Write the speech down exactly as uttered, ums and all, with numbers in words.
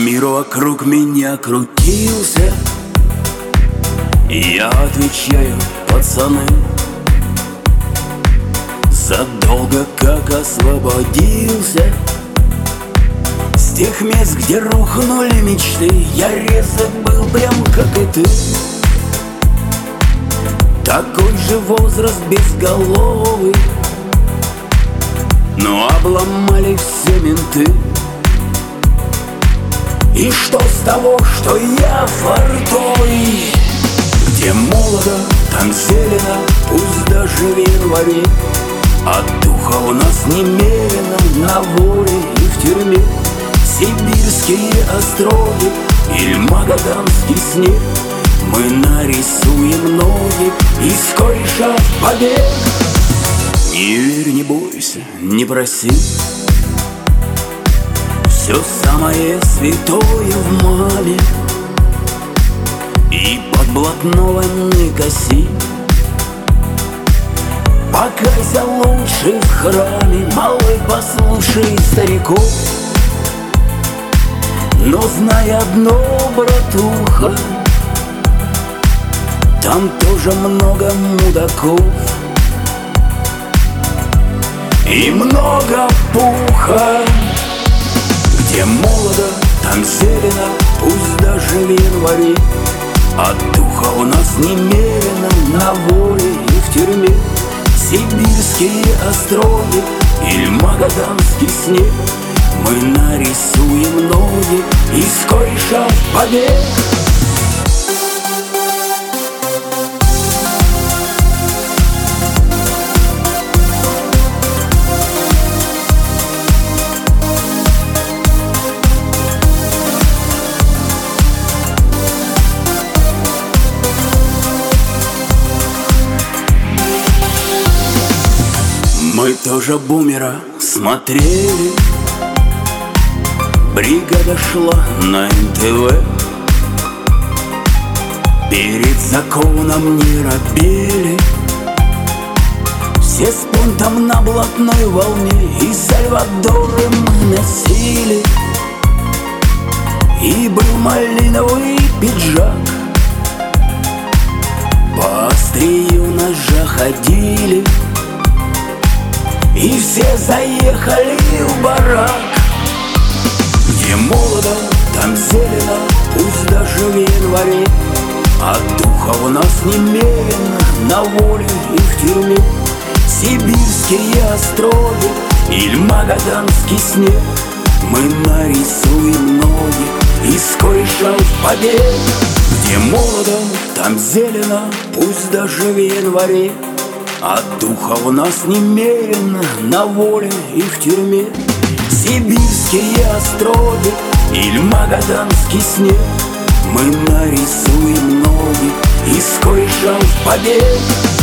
мир вокруг меня крутился. Я отвечаю, пацаны, задолго как освободился. С тех мест, где рухнули мечты, я резок был прям как и ты. Такой же возраст безголовый, но обломали все менты. И что с того, что я фартовый? Где молодо, там зелено, пусть даже в январе. А духа у нас немерено на воле и в тюрьме. Сибирские остроги или магаданский снег мы нарисуем ноги из кореша побег. Не верь, не бойся, не проси, все самое святое в маме. И под блатного не коси. Покайся лучше в храме, малый, послушай стариков. Но знай одно, братуха, там тоже много мудаков и много пуха. Где молодо, там зелено, пусть даже в январе. А духа у нас немерено на воле и в тюрьме. Сибирские остроги или магаданский снег мы нарисуем ноги из кореша побег. Мы тоже бумера смотрели, бригада шла на эн тэ вэ. Перед законом не робели, все с понтом на блатной волне. И Сальвадоры мы носили, и был малиновый пиджак. По острию ножа ходили, и все заехали в барак. Где молодо, там зелено, пусть даже в январе. А духа у нас немерено на воле и в тюрьме. Сибирские остроги или магаданский снег мы нарисуем ноги из кореша побег. Где молодо, там зелено, пусть даже в январе. А духа у нас немерено на воле и в тюрьме. Сибирские остроги или магаданский снег мы нарисуем ноги из кореша побег.